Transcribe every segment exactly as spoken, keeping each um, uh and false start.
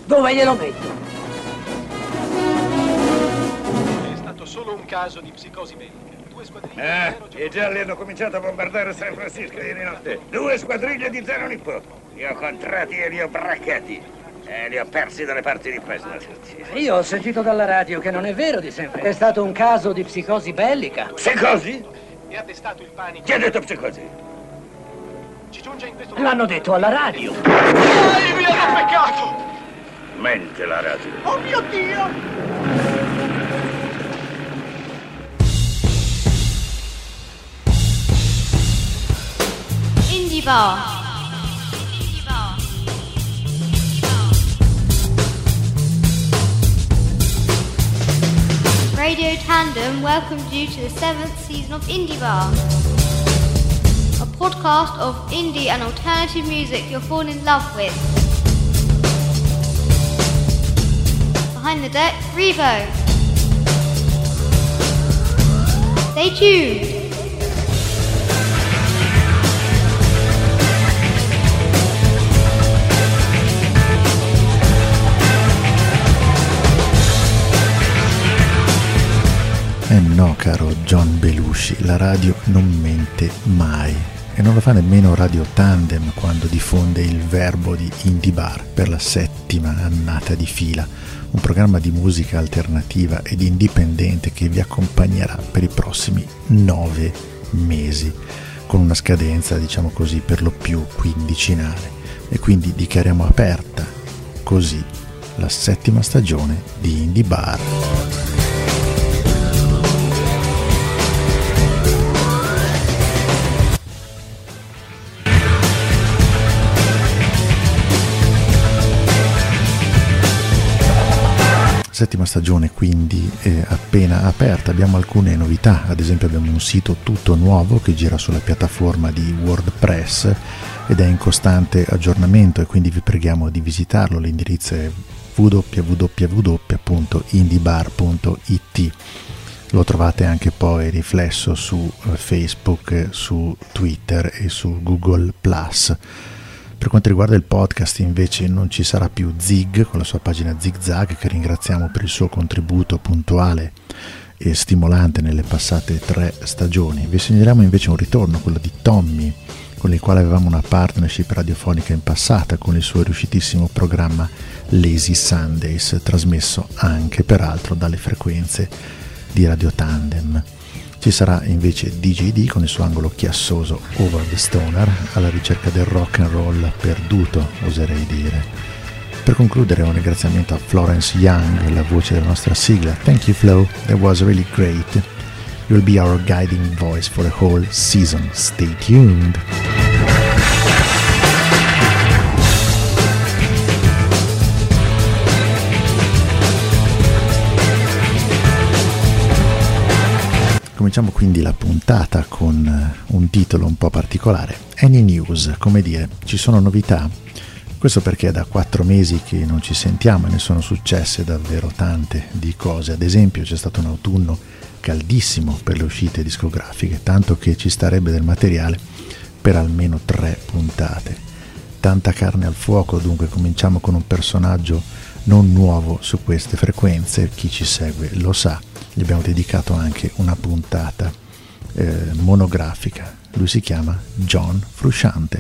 Dove glielo metto? È stato solo un caso di psicosi bellica. Due squadriglie Ah, di zero i gialli hanno cominciato a bombardare San Francisco ieri notte. Due squadriglie di zero Nippo. Li ho contratti e li ho braccati. E li ho persi dalle parti di Pesna. Io ho sentito dalla radio che non è vero di sempre. È stato un caso di psicosi bellica. Psicosi? e ha destato il panico. Chi ha detto psicosi? Ci giunge in questo L'hanno detto alla radio. Ai, mi hanno peccato! Mente la radio. Oh mio Dio! Indie Bar. Radio Tandem welcomes you to the seventh season of Indie Bar, a podcast of indie and alternative music you'll fall in love with. Behind the deck, Revo. Stay tuned. Eh no, caro John Belushi, la radio non mente mai. E non lo fa nemmeno Radio Tandem quando diffonde il verbo di Indie Bar per la settima annata di fila. Un programma di musica alternativa ed indipendente che vi accompagnerà per i prossimi nove mesi, con una scadenza, diciamo così, per lo più quindicinale. E quindi dichiariamo aperta così la settima stagione di Indie Bar. Settima stagione quindi è appena aperta, abbiamo alcune novità, ad esempio abbiamo un sito tutto nuovo che gira sulla piattaforma di WordPress ed è in costante aggiornamento e quindi vi preghiamo di visitarlo, l'indirizzo è w w w punto indiebar punto i t. Lo trovate anche poi riflesso su Facebook, su Twitter e su Google plus. Per quanto riguarda il podcast invece non ci sarà più Zig con la sua pagina Zigzag, che ringraziamo per il suo contributo puntuale e stimolante nelle passate tre stagioni. Vi segnaleremo invece un ritorno, quello di Tommy, con il quale avevamo una partnership radiofonica in passata con il suo riuscitissimo programma Lazy Sundays, trasmesso anche peraltro dalle frequenze di Radio Tandem. Ci sarà invece D J D con il suo angolo chiassoso Over the Stoner, alla ricerca del rock and roll perduto, oserei dire. Per concludere un ringraziamento a Florence Young, la voce della nostra sigla. Thank you Flo, that was really great. You'll be our guiding voice for the whole season. Stay tuned. Cominciamo quindi la puntata con un titolo un po' particolare. Any news, come dire, ci sono novità? Questo perché è da quattro mesi che non ci sentiamo e ne sono successe davvero tante di cose. Ad esempio c'è stato un autunno caldissimo per le uscite discografiche, tanto che ci starebbe del materiale per almeno tre puntate. Tanta carne al fuoco, dunque cominciamo con un personaggio non nuovo su queste frequenze, chi ci segue lo sa. Gli abbiamo dedicato anche una puntata eh, monografica. Lui si chiama John Frusciante.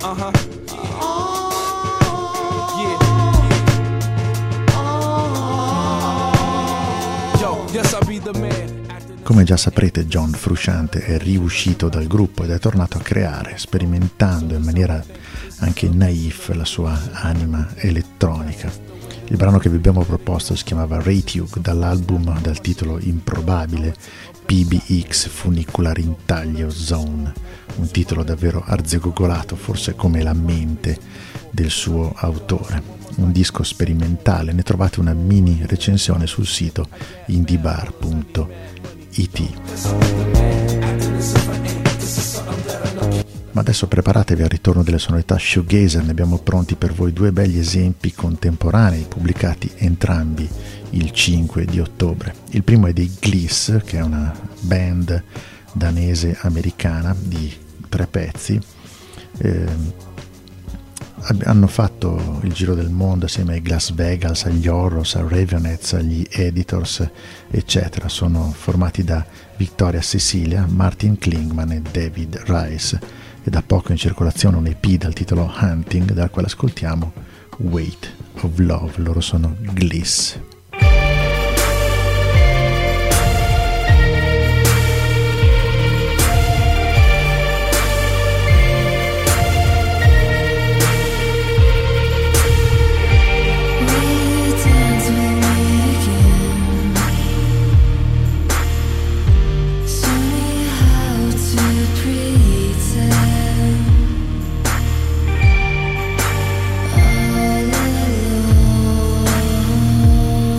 Uh-huh. Yeah. Yo, yes, I'll be the man. Come già saprete, John Frusciante è riuscito dal gruppo ed è tornato a creare, sperimentando in maniera anche naif la sua anima elettronica. Il brano che vi abbiamo proposto si chiamava Raytug, dall'album dal titolo improbabile P B X Funicular Intaglio Zone, un titolo davvero arzigogolato, forse come la mente del suo autore. Un disco sperimentale, ne trovate una mini recensione sul sito indiebar punto it. Ma adesso preparatevi al ritorno delle sonorità shoegazer, ne abbiamo pronti per voi due begli esempi contemporanei, pubblicati entrambi il cinque di ottobre. Il primo è dei Gliss, che è una band danese americana di tre pezzi. Eh, hanno fatto il giro del mondo assieme ai Glass Vegas, agli Horrors, ai Raveonettes, agli Editors, eccetera. Sono formati da Victoria Cecilia, Martin Klingman e David Rice, e da poco in circolazione un E P dal titolo Hunting, dal quale ascoltiamo Weight of Love. Loro sono Gliss. All alone.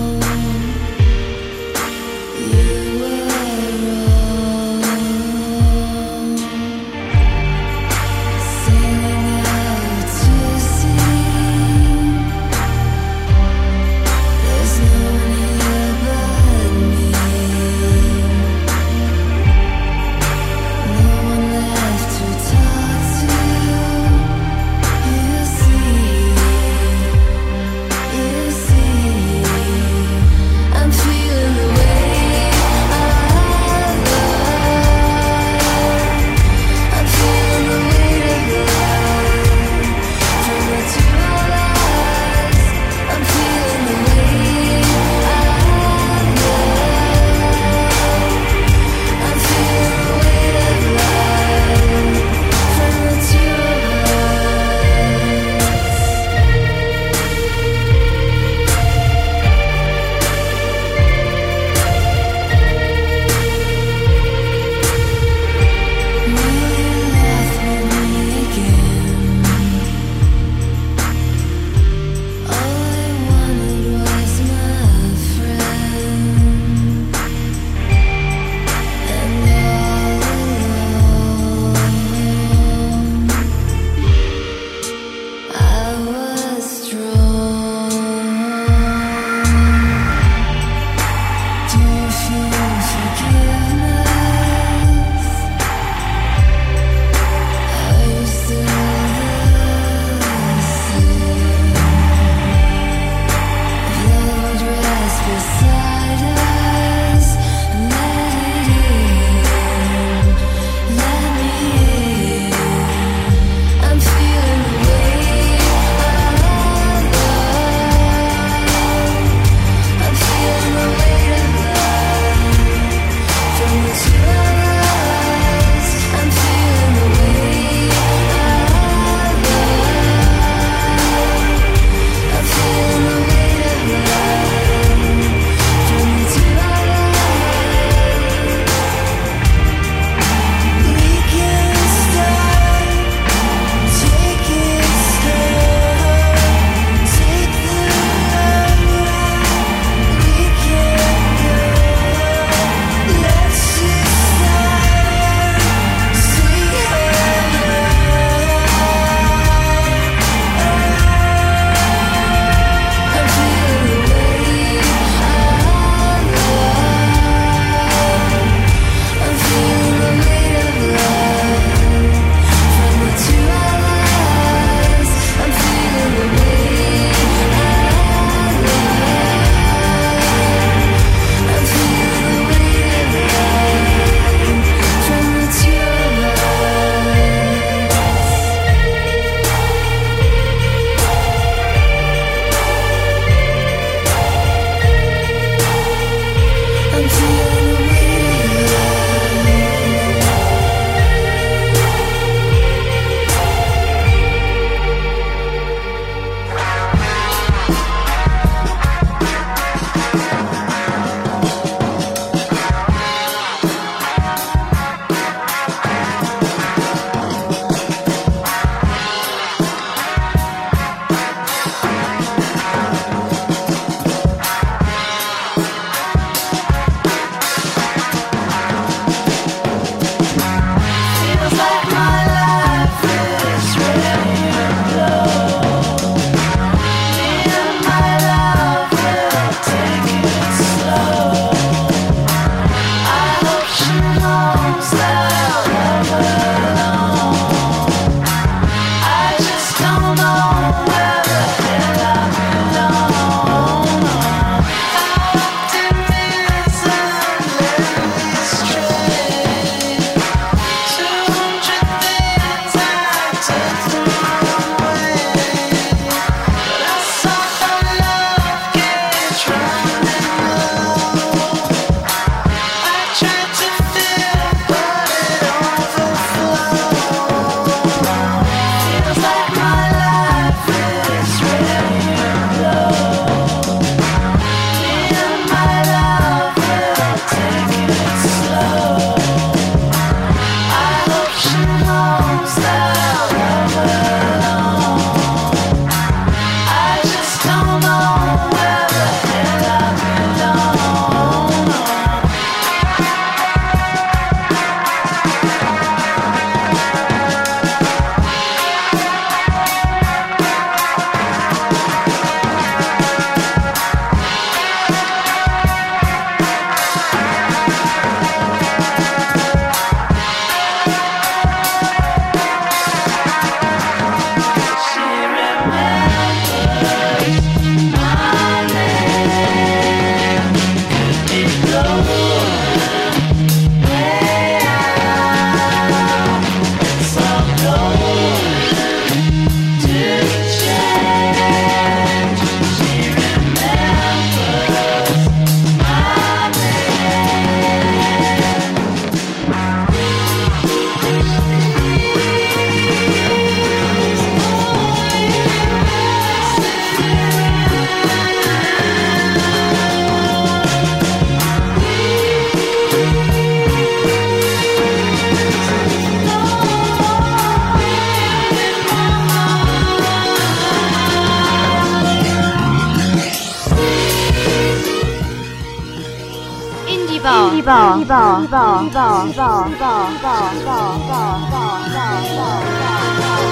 Bar. Indie Bar. Indie Bar. Indie Bar. Indie Bar. Indie Bar. Indie Bar. Indie Bar. Indie Bar.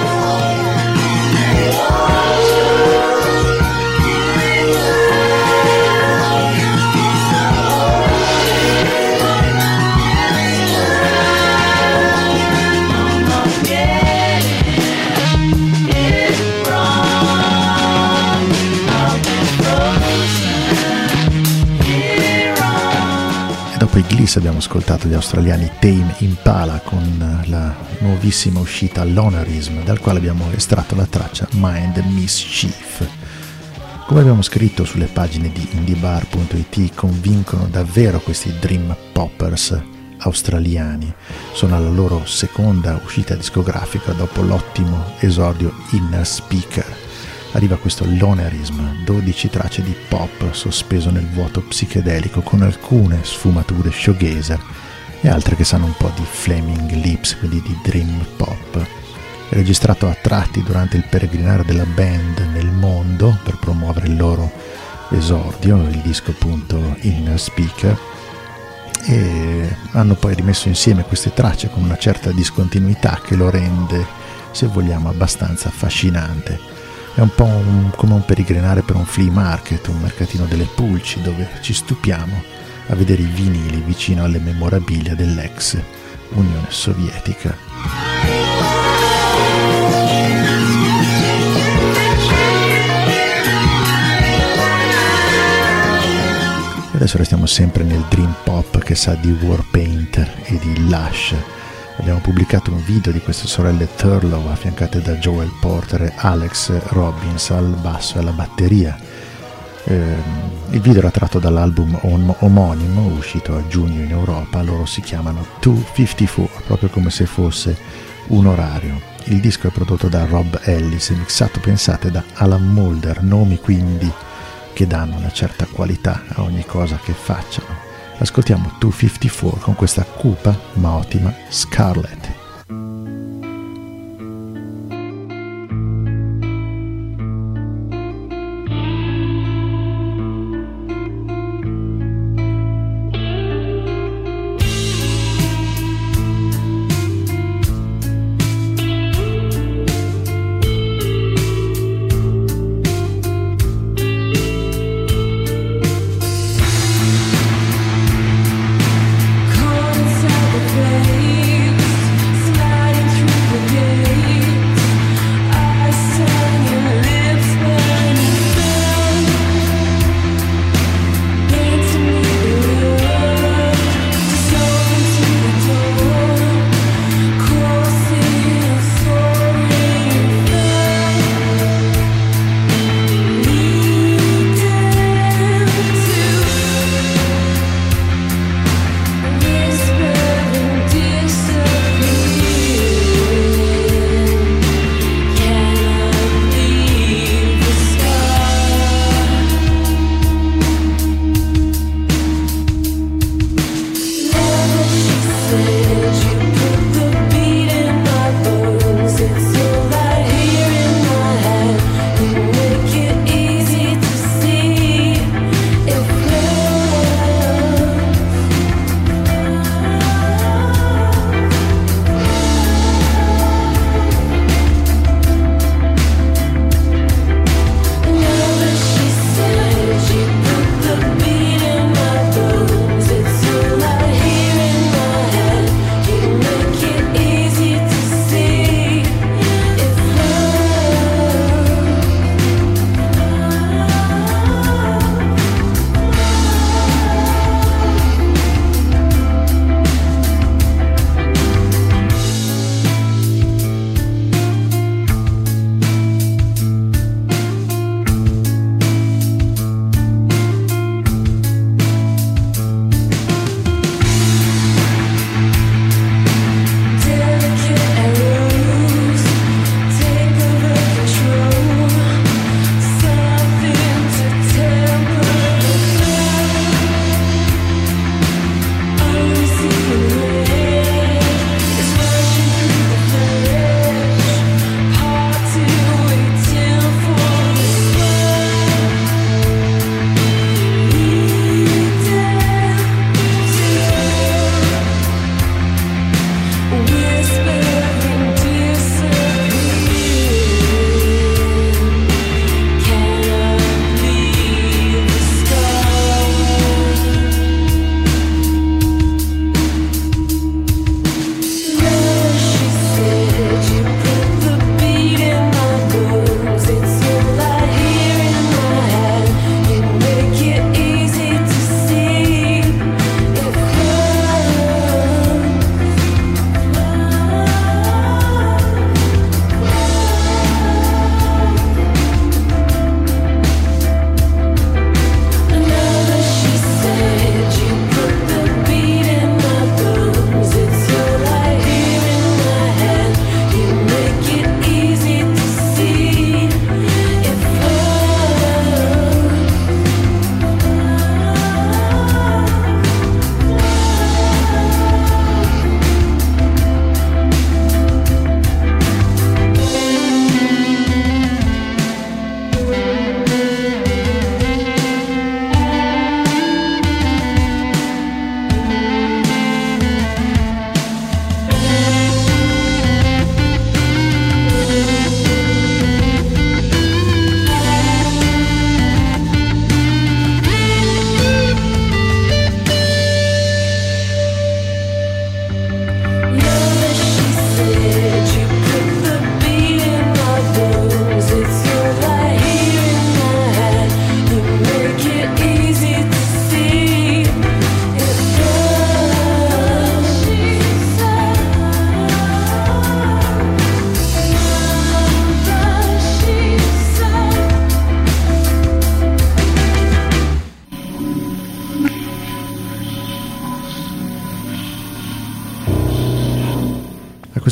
Dopo i Gliss abbiamo ascoltato gli australiani Tame Impala con la nuovissima uscita Lonerism, dal quale abbiamo estratto la traccia Mind Mischief. Come abbiamo scritto sulle pagine di indiebar punto it, convincono davvero questi dream poppers australiani. Sono alla loro seconda uscita discografica dopo l'ottimo esordio Inner Speaker. Arriva questo Lonerism, dodici tracce di pop sospeso nel vuoto psichedelico con alcune sfumature shoegazer e altre che sanno un po' di Flaming Lips, quindi di dream pop. Registrato a tratti durante il peregrinare della band nel mondo per promuovere il loro esordio, il disco appunto Inner Speaker, e hanno poi rimesso insieme queste tracce con una certa discontinuità che lo rende, se vogliamo, abbastanza affascinante. È un po' un, come un peregrinare per un flea market, un mercatino delle pulci, dove ci stupiamo a vedere i vinili vicino alle memorabilia dell'ex Unione Sovietica. E adesso restiamo sempre nel dream pop che sa di Warpaint e di Lush. Abbiamo pubblicato un video di queste sorelle Thurlow affiancate da Joel Porter e Alex Robbins al basso e alla batteria. Eh, il video era tratto dall'album om- omonimo uscito a giugno in Europa. Loro si chiamano duecentocinquantaquattro, proprio come se fosse un orario. Il disco è prodotto da Rob Ellis e mixato, pensate, da Alan Moulder, nomi quindi che danno una certa qualità a ogni cosa che facciano. Ascoltiamo duecentocinquantaquattro con questa cupa ma ottima Scarlet. Inside the flames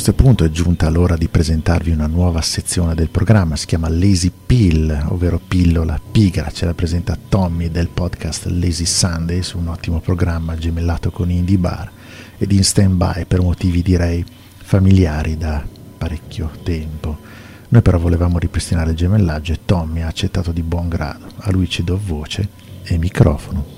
questo punto è giunta l'ora di presentarvi una nuova sezione del programma, si chiama Lazy Pill, ovvero pillola pigra. Ce la presenta Tommy del podcast Lazy Sundays, un ottimo programma gemellato con Indie Bar ed in stand-by per motivi direi familiari da parecchio tempo. Noi però volevamo ripristinare il gemellaggio e Tommy ha accettato di buon grado. A lui ci do voce e microfono.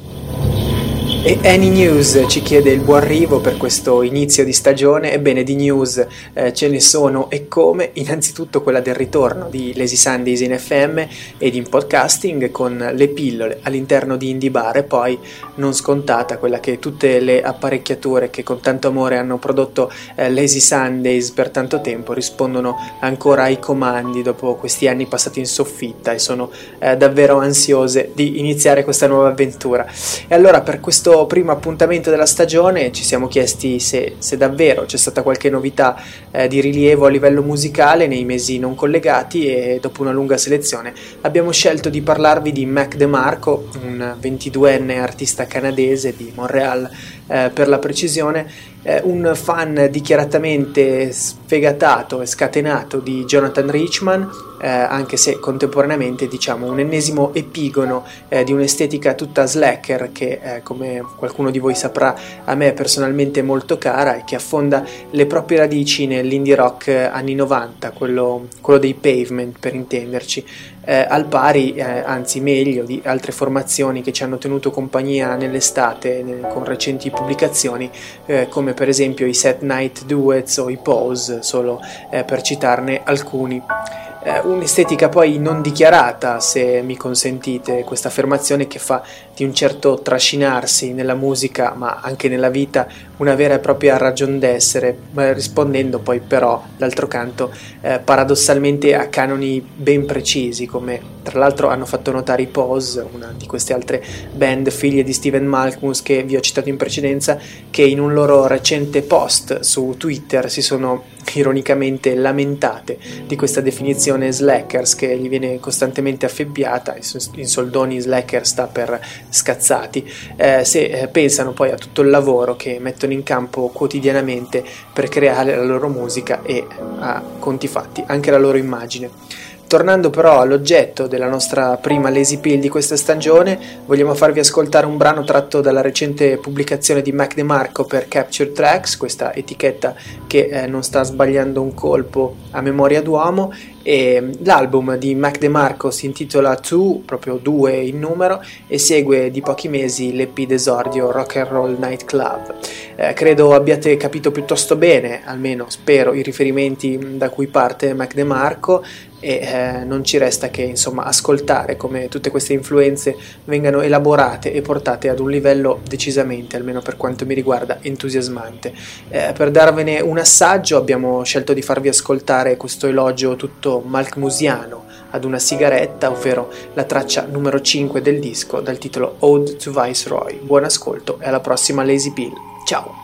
E Any News ci chiede il buon arrivo per questo inizio di stagione. Ebbene, di news eh, ce ne sono e come. Innanzitutto quella del ritorno di Lazy Sundays in F M ed in podcasting con le pillole all'interno di Indie Bar, e poi non scontata quella che tutte le apparecchiature che con tanto amore hanno prodotto eh, Lazy Sundays per tanto tempo rispondono ancora ai comandi dopo questi anni passati in soffitta e sono eh, davvero ansiose di iniziare questa nuova avventura. E allora, per questo primo appuntamento della stagione ci siamo chiesti se, se davvero c'è stata qualche novità eh, di rilievo a livello musicale nei mesi non collegati, e dopo una lunga selezione abbiamo scelto di parlarvi di Mac DeMarco, un ventiduenne artista canadese di Montreal eh, per la precisione, eh, un fan dichiaratamente sfegatato e scatenato di Jonathan Richman, eh, anche se contemporaneamente diciamo un ennesimo epigono eh, di un'estetica tutta slacker che eh, come qualcuno di voi saprà a me è personalmente molto cara e che affonda le proprie radici nell'indie rock anni novanta, quello, quello dei Pavement per intenderci, eh, al pari, eh, anzi meglio, di altre formazioni che ci hanno tenuto compagnia nell'estate ne, con recenti pubblicazioni, eh, come per esempio i Set Night Duets o i Pose, solo eh, per citarne alcuni. Eh, un'estetica poi non dichiarata, se mi consentite questa affermazione, che fa di un certo trascinarsi nella musica ma anche nella vita una vera e propria ragion d'essere, rispondendo poi però d'altro canto eh, paradossalmente a canoni ben precisi, come tra l'altro hanno fatto notare i Pose, una di queste altre band figlie di Steven Malkmus che vi ho citato in precedenza, che in un loro recente post su Twitter si sono ironicamente lamentate di questa definizione slackers che gli viene costantemente affibbiata. In soldoni slacker sta per scazzati, eh, se eh, pensano poi a tutto il lavoro che mettono in campo quotidianamente per creare la loro musica e, a conti fatti, anche la loro immagine. Tornando però all'oggetto della nostra prima Lazy Pill di questa stagione, vogliamo farvi ascoltare un brano tratto dalla recente pubblicazione di Mac DeMarco per Capture Tracks, questa etichetta che eh, non sta sbagliando un colpo a memoria d'uomo. E l'album di Mac DeMarco si intitola Two, proprio due in numero, e segue di pochi mesi l'E P d'esordio Rock and Roll Night Club. Eh, credo abbiate capito piuttosto bene, almeno spero, i riferimenti da cui parte Mac DeMarco, e eh, non ci resta che insomma ascoltare come tutte queste influenze vengano elaborate e portate ad un livello decisamente, almeno per quanto mi riguarda, entusiasmante. Eh, per darvene un assaggio abbiamo scelto di farvi ascoltare questo elogio tutto malkmusiano ad una sigaretta, ovvero la traccia numero cinque del disco dal titolo Ode to Viceroy. Buon ascolto e alla prossima Lazy Pill. Ciao!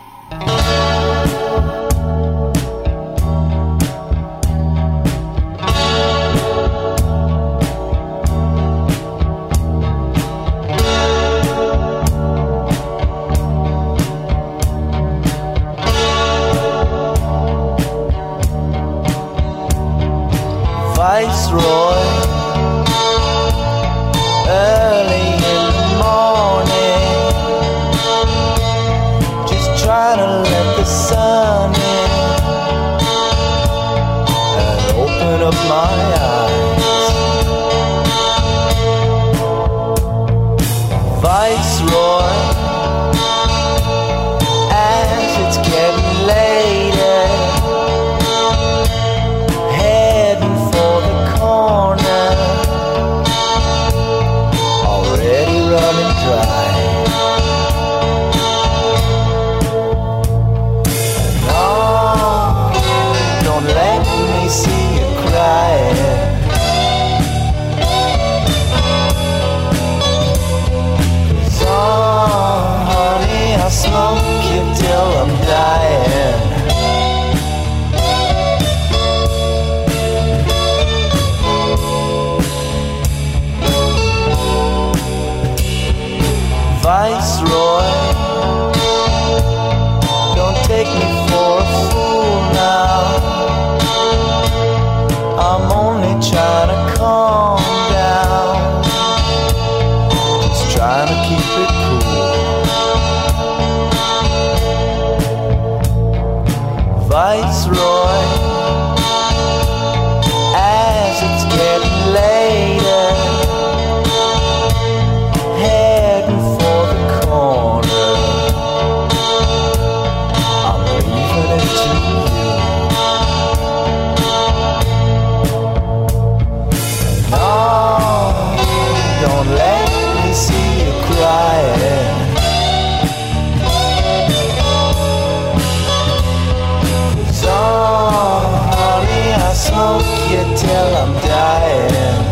Viceroy, early in the morning, just trying to let the sun in and open up my eyes. Viceroy, as it's getting later, heading for the corner, already running dry. No, don't let me see you crying. till I'm dying.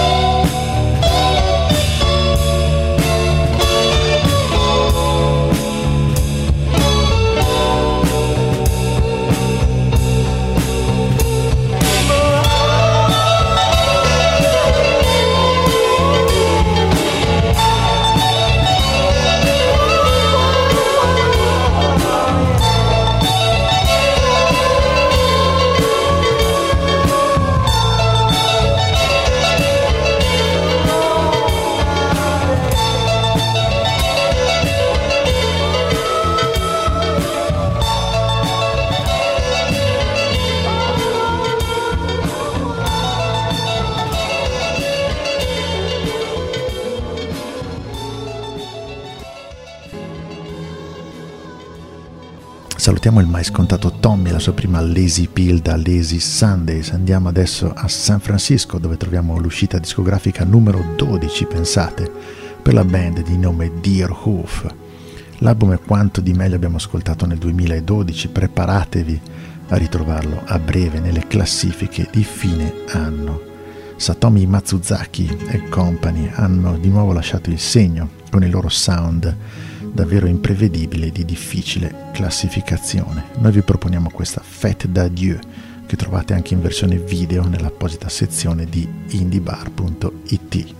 Salutiamo il mai scontato Tommy e la sua prima Lazy Pill da Lazy Sundays. Andiamo adesso a San Francisco, dove troviamo l'uscita discografica numero dodici, pensate, per la band di nome Deerhoof. L'album è quanto di meglio abbiamo ascoltato nel duemiladodici, preparatevi a ritrovarlo a breve nelle classifiche di fine anno. Satomi Matsuzaki e company hanno di nuovo lasciato il segno con il loro sound davvero imprevedibile e di difficile classificazione. Noi vi proponiamo questa Fête d'Adieu, che trovate anche in versione video nell'apposita sezione di indiebar punto it.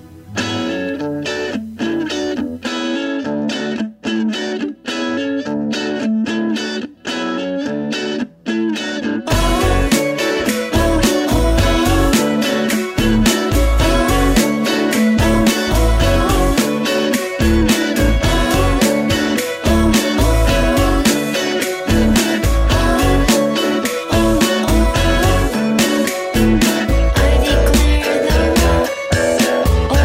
I declare the war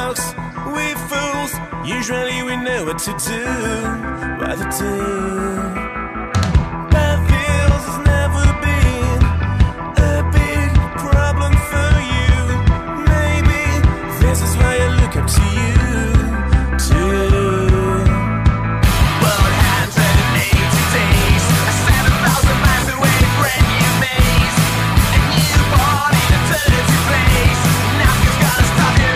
talks, we fools, usually we know what to do, what to do. Bad feels has never been a big problem for you. Maybe this is why I look up to you, too. Well, one hundred eighty days, seven thousand miles away, brand new maze, a newborn in a dirty place. Nothing's gonna stop you.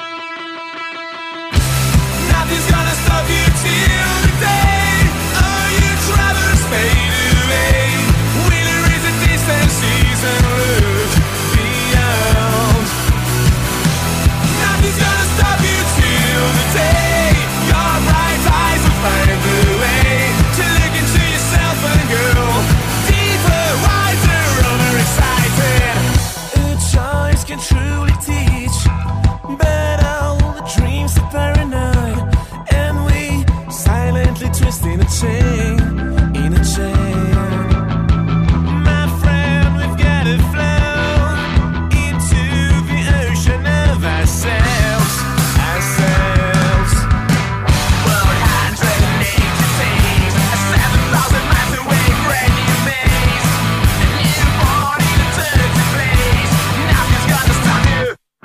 Nothing's gonna stop you till the day all your troubles fade away. Will erase the distances and look beyond. Nothing's gonna stop you till the day your bright eyes will find the way to look into yourself and go deeper, wider, overexcited. A choice can truly teach, but all the dreams are paranoid, and we silently twist in a chain, in a chain. My friend, we've got to flow into the ocean of ourselves, ourselves. Well, one hundred eighty days, seven thousand miles away, brand new maze, a newborn in a dirty place. Nothing's gonna stop you.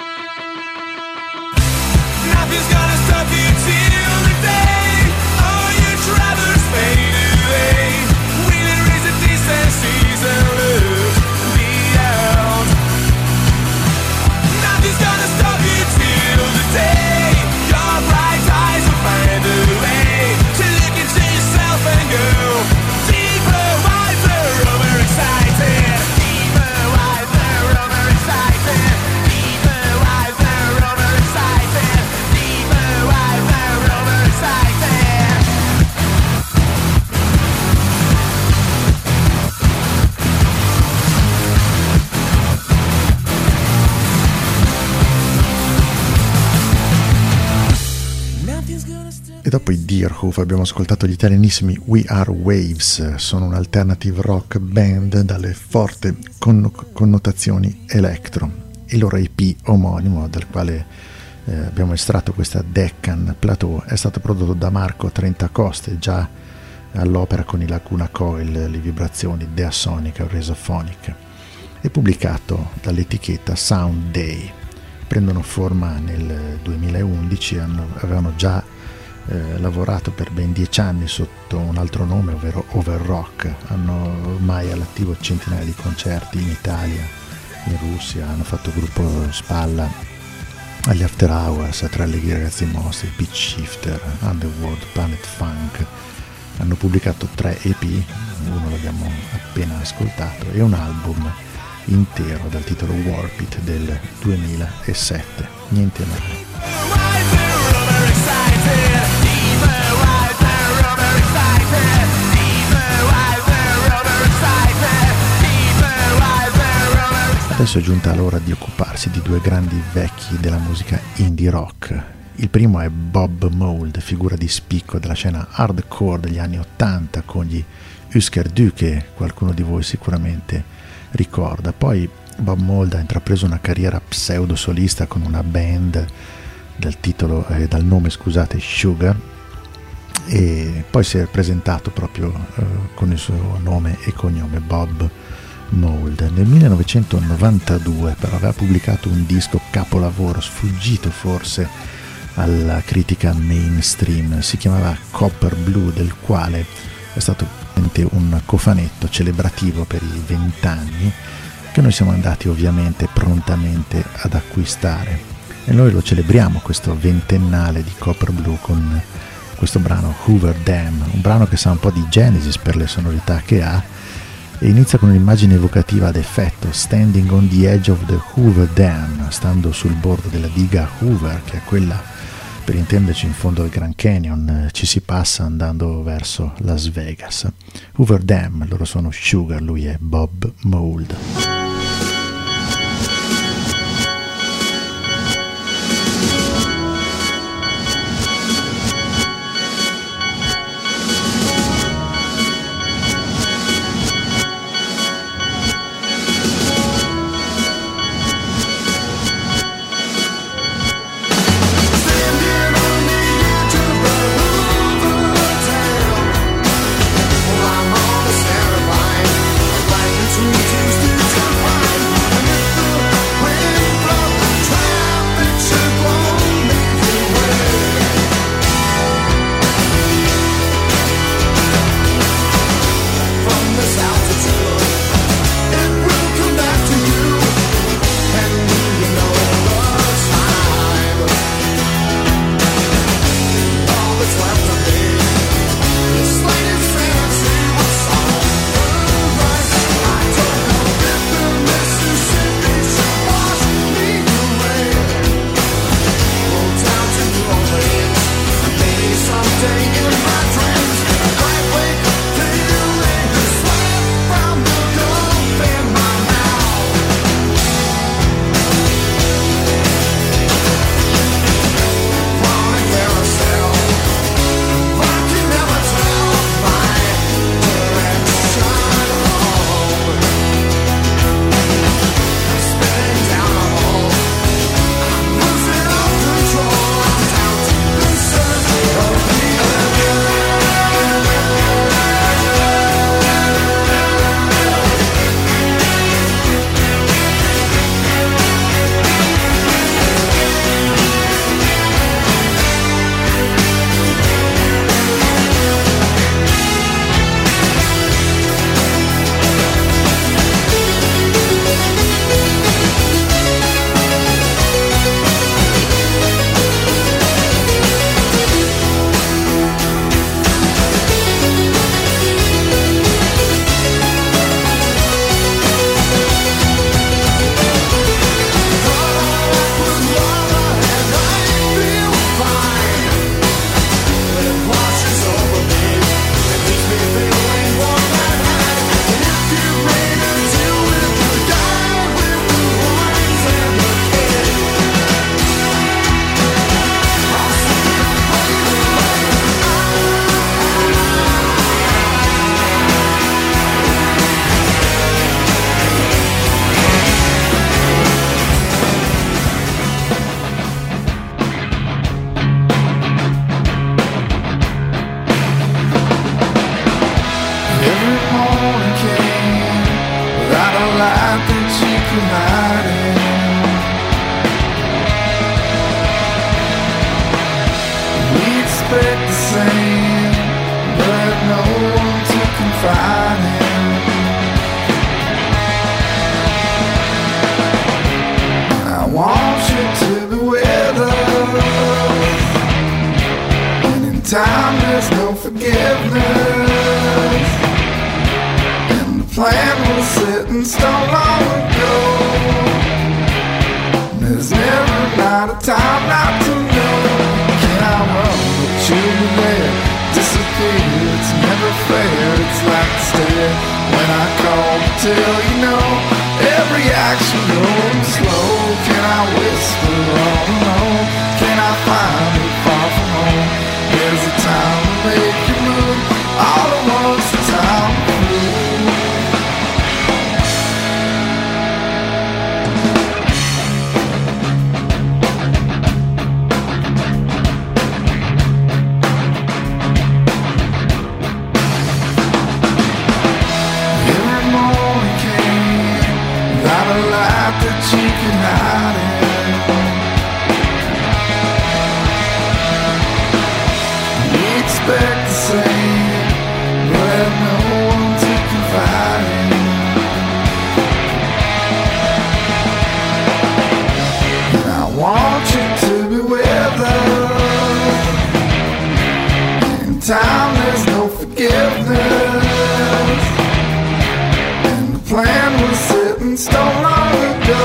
Nothing's gonna stop you till the day all your troubles fade away. We'll erase the distances and look beyond. Nothing's gonna stop you till the day your bright eyes will find a way to look into yourself and go deeper, wider, overexcited. Deeper, wider, overexcited. Deeper, wider, overexcited. Deeper, wider, overexcited. Nothing's gonna stop. E dopo i Deerhoof abbiamo ascoltato gli italianissimi We Are Waves. Sono un alternative rock band dalle forti conno- connotazioni electro. Il loro E P omonimo, dal quale eh, abbiamo estratto questa Deccan Plateau, è stato prodotto da Marco Trentacoste, già all'opera con i Lacuna Coil, le vibrazioni Deasonica o Resophonic, e pubblicato dall'etichetta Sound Day. Prendono forma nel duemilaundici, hanno, avevano già eh, lavorato per ben dieci anni sotto un altro nome, ovvero Overrock. Hanno ormai all'attivo centinaia di concerti in Italia, in Russia, hanno fatto gruppo spalla agli After Hours, a Tra Allegri Ragazzi Mostri, Pitch Shifter, Underworld, Planet Funk. Hanno pubblicato tre E P, uno l'abbiamo appena ascoltato, e un album intero dal titolo Warp It del duemilasette. Niente male. Adesso è giunta l'ora di occuparsi di due grandi vecchi della musica indie rock. Il primo è Bob Mould, figura di spicco della scena hardcore degli anni ottanta con gli Husker Du, che qualcuno di voi sicuramente ricorda. Poi Bob Mould ha intrapreso una carriera pseudo solista con una band dal titolo eh, dal nome scusate Sugar, e poi si è presentato proprio eh, con il suo nome e cognome, Bob Mould. Nel millenovecentonovantadue però aveva pubblicato un disco capolavoro, sfuggito forse alla critica mainstream. Si chiamava Copper Blue, del quale è stato un cofanetto celebrativo per i vent'anni che noi siamo andati ovviamente prontamente ad acquistare, e noi lo celebriamo questo ventennale di Copper Blue con questo brano Hoover Dam, un brano che sa un po' di Genesis per le sonorità che ha, e inizia con un'immagine evocativa ad effetto, standing on the edge of the Hoover Dam, stando sul bordo della diga Hoover, che è quella, per intenderci, in fondo al Grand Canyon. Ci si passa andando verso Las Vegas. Hoover Dam, loro sono Sugar, lui è Bob Mould. can hide it. We expect the same, but no one to confide in. I want you to be with us, and in time there's no forgiveness, and the plan was set in stone long ago. There's never not a time not to know. Can I run but you'll be there? Disappear, it's never fair. It's like a stare when I call to tell you no. Every action goes slow. Can I whisper all alone? Can I find it far from home? There's a time to make you move. All at once, the time to prove. Every morning came without a light that you can hide in. We expect the same, but have no one to confide in. And I want you to be with us. In time there's no forgiveness, and the plan was set in stone long ago.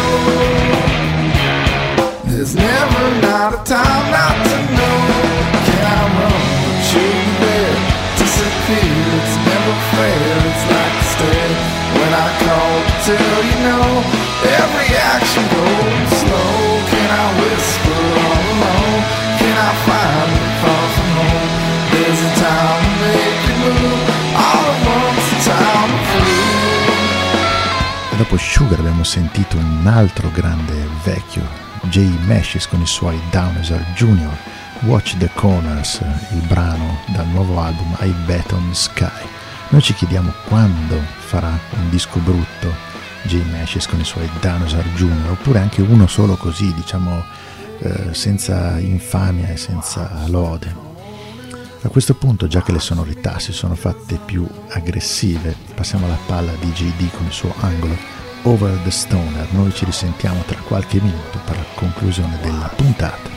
There's never not a time not to know. Can I run but you'll be there? Disappear, it's never fair. It's like a stare when I call to tell you no. Every action goes slow. Can I whisper all alone? Can I find it far from home? There's a time to make you move. All at once, the time to prove. E dopo Sugar abbiamo sentito un altro grande vecchio, J Mascis con i suoi Downeser Junior, Watch the Corners, il brano dal nuovo album I Bet on Sky. Noi ci chiediamo quando farà un disco brutto J Mascis con i suoi Downeser Junior, oppure anche uno solo così, diciamo eh, senza infamia e senza lode. A questo punto, già che le sonorità si sono fatte più aggressive, passiamo alla palla di J D con il suo angolo Over the Stoner. Noi ci risentiamo tra qualche minuto per la conclusione della puntata.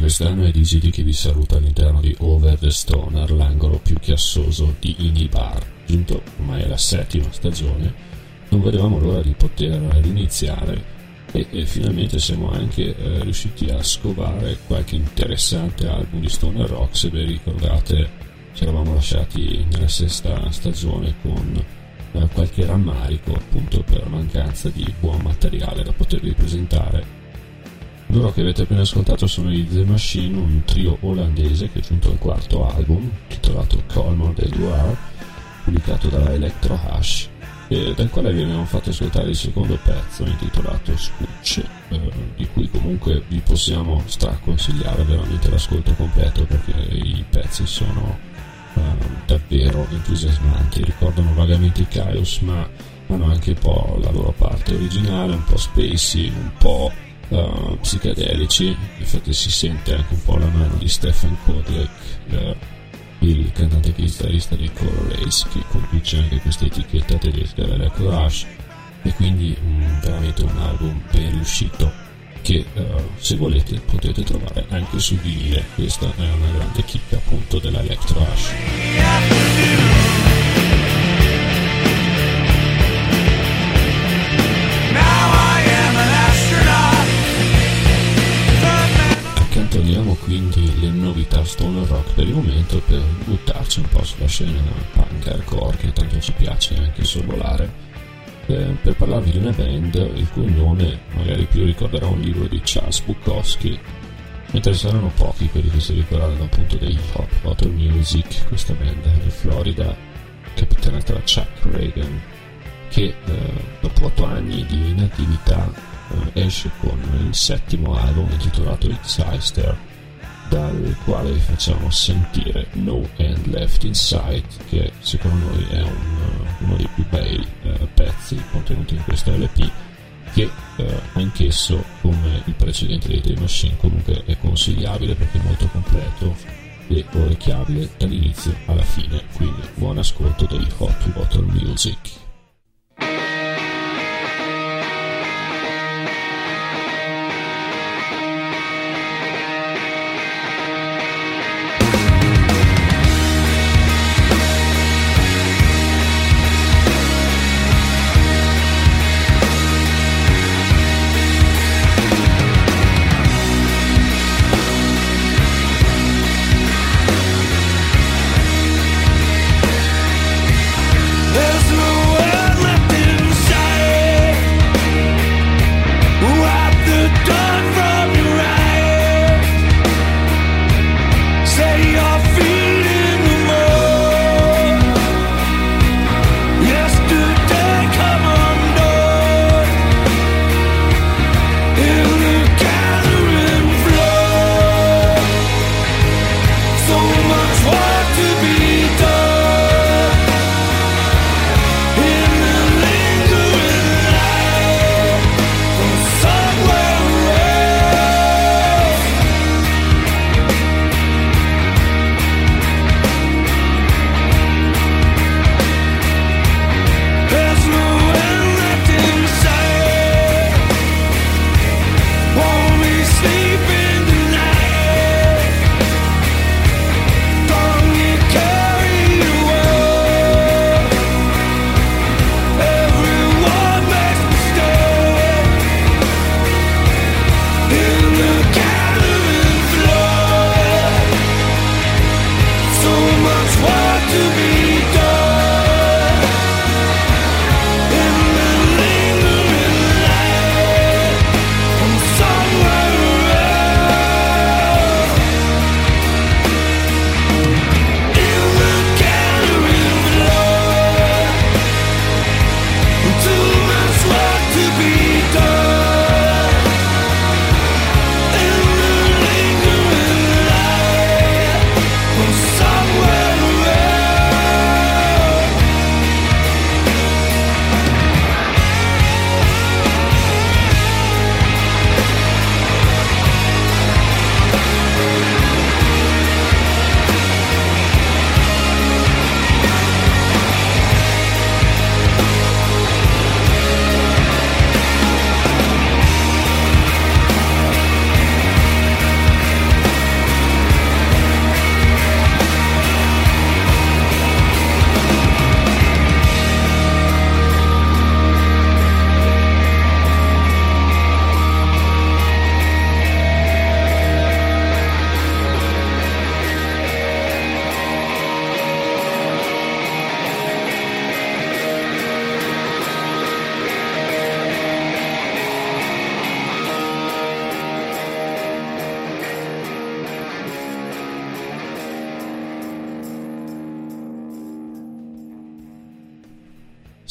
Stan e Disidi che vi saluta all'interno di Over the Stoner, l'angolo più chiassoso di Indie Bar. Giunto ormai alla settima stagione, non vedevamo l'ora di poter riniziare e, e finalmente siamo anche eh, riusciti a scovare qualche interessante album di stoner rock. Se vi ricordate, ci eravamo lasciati nella sesta stagione con eh, qualche rammarico, appunto per mancanza di buon materiale da potervi presentare. Loro che avete appena ascoltato sono i The Machine, un trio olandese che è giunto al quarto album, titolato Colmore Edouard, pubblicato dalla Electro Hush, e dal quale vi abbiamo fatto ascoltare il secondo pezzo, intitolato Scooch, eh, di cui comunque vi possiamo straconsigliare veramente l'ascolto completo, perché i pezzi sono eh, davvero entusiasmanti, ricordano vagamente i Chaos, ma hanno anche un po' la loro parte originale, un po' spacey, un po' Uh, psichedelici. Infatti si sente anche un po' la mano di Stefan Kodlek, uh, il cantante chitarrista di Color Race, che conduce anche questa etichetta tedesca della Courage, e quindi um, veramente un album ben riuscito che uh, se volete potete trovare anche su vinile. Questa è una grande chicca appunto della Electro Hush. Accantoniamo quindi le novità stoner rock per il momento per buttarci un po' sulla scena punk hardcore, che tanto ci piace anche sorvolare, eh, per parlarvi di una band il cui nome magari più ricorderà un libro di Charles Bukowski, mentre saranno pochi quelli che si ricorderanno appunto dei Hot Water Music, questa band di Florida capitanata da Chuck Reagan, che eh, dopo otto anni di inattività Uh, esce con il settimo album intitolato Exciter, dal quale vi facciamo sentire No End Left in Sight, che secondo noi è un, uh, uno dei più bei uh, pezzi contenuti in questo L P, che uh, anch'esso, come il precedente dei The Machine, comunque è consigliabile perché è molto completo e orecchiabile dall'inizio alla fine. Quindi buon ascolto dei Hot Water Music. There's no way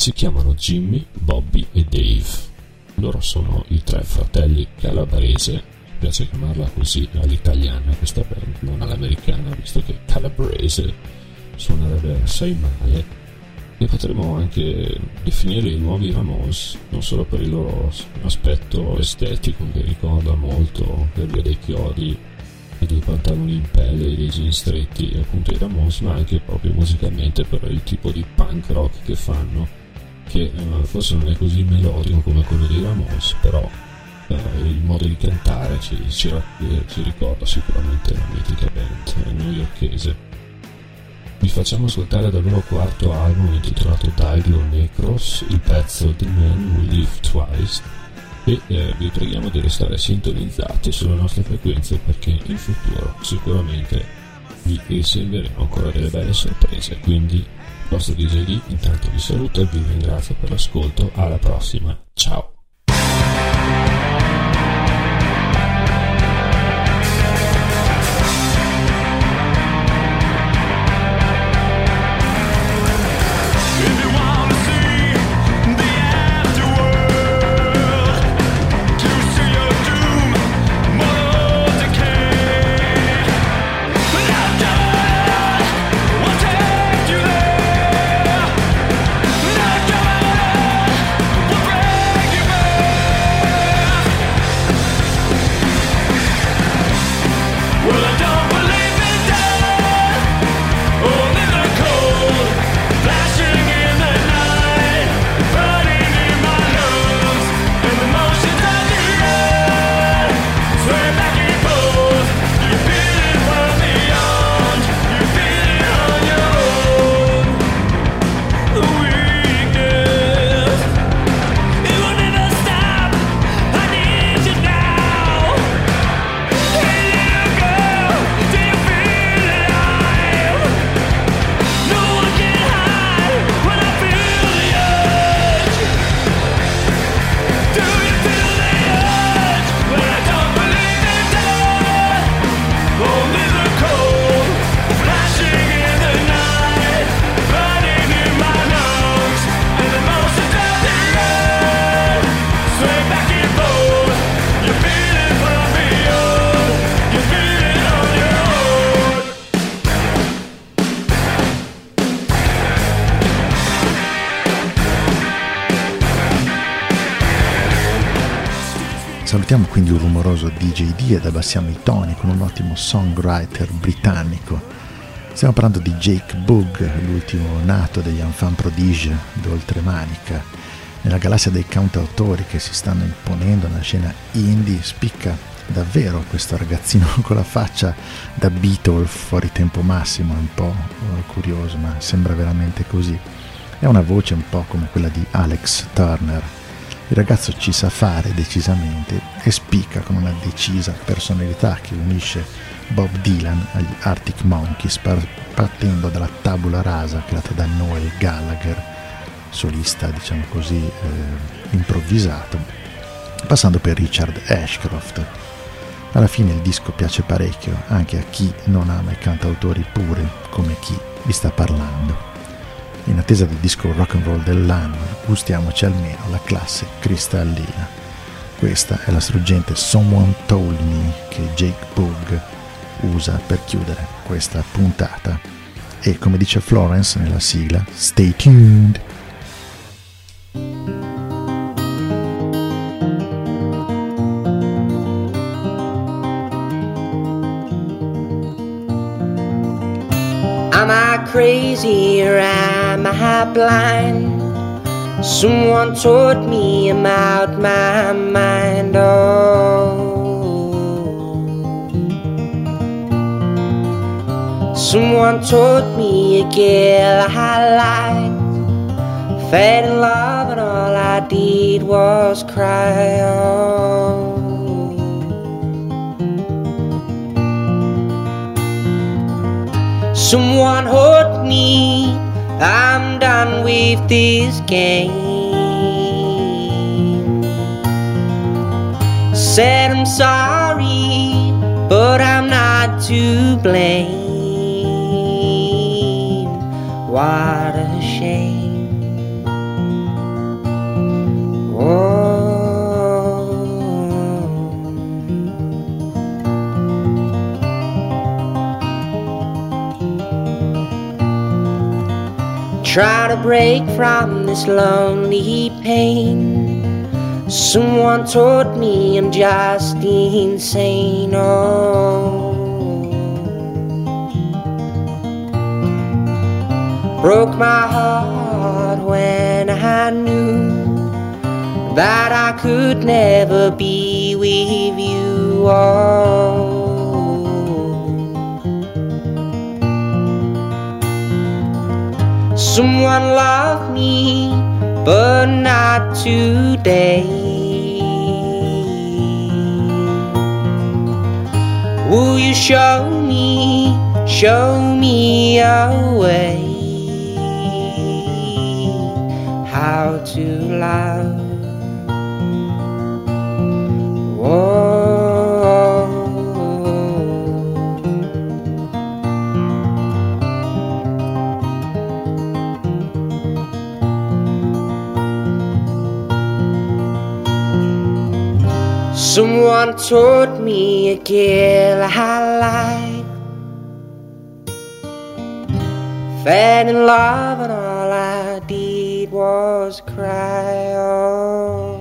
Si chiamano Jimmy, Bobby e Dave. Loro sono i tre fratelli calabrese, mi piace chiamarla così all'italiana questa band, non all'americana, visto che calabrese suonerebbe assai male, e potremmo anche definire i nuovi Ramones, non solo per il loro aspetto estetico che ricorda molto per via dei chiodi e dei pantaloni in pelle e dei jeans stretti appunto i Ramones, ma anche proprio musicalmente per il tipo di punk rock che fanno, che eh, forse non è così melodico come quello dei Ramones, però eh, il modo di cantare ci, ci, ci ricorda sicuramente la mitica band newyorkese. Vi facciamo ascoltare dal loro quarto album intitolato Daiglo Necros il pezzo The Man Who Lived Twice, e eh, vi preghiamo di restare sintonizzati sulle nostre frequenze, perché in futuro sicuramente vi riserveremo ancora delle belle sorprese. Quindi il vostro D J D intanto vi saluta e vi ringrazio per l'ascolto. Alla prossima, ciao. Salutiamo quindi un rumoroso D J D ed abbassiamo i toni con un ottimo songwriter britannico. Stiamo parlando di Jake Bugg, l'ultimo nato degli Enfant Prodige d'Oltremanica. Nella galassia dei cantautori che si stanno imponendo nella scena indie spicca davvero questo ragazzino con la faccia da Beatle fuori tempo massimo, è un po' curioso ma sembra veramente così. È una voce un po' come quella di Alex Turner. Il ragazzo ci sa fare decisamente e spicca con una decisa personalità che unisce Bob Dylan agli Arctic Monkeys, partendo dalla tabula rasa creata da Noel Gallagher, solista diciamo così eh, improvvisato, passando per Richard Ashcroft. Alla fine il disco piace parecchio anche a chi non ama i cantautori puri come chi vi sta parlando. In attesa del disco rock and roll dell'anno, gustiamoci almeno la classe cristallina. Questa è la struggente Someone Told Me che Jake Bugg usa per chiudere questa puntata. E come dice Florence nella sigla, stay tuned! Am I crazy or am I blind? Someone told me I'm out my mind. Oh, someone told me a girl I liked fell in love and all I did was cry. Oh, someone hold me, I'm done with this game. Said I'm sorry, but I'm not to blame. What a shame. try to break from this lonely pain. Someone told me I'm just insane. Oh, broke my heart when I knew that I could never be with you. Oh, someone loved me, but not today. Will you show me, show me a way how to love? Whoa. Someone told me a girl I like fell in love and all I did was cry. Oh,